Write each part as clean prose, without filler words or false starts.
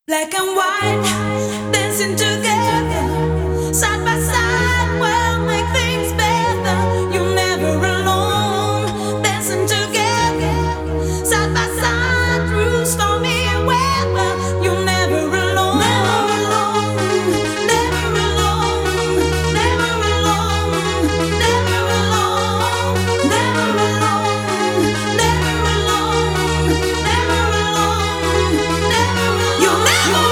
Black and white, dancing together, side by side, will make things better. You're never alone, dancing together, side by side, through stormy weather. You're never alone, never alone, never alone, never alone, never alone, never alone, never alone, never alone, never alone. You're never alone.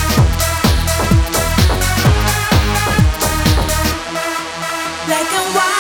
Black and white.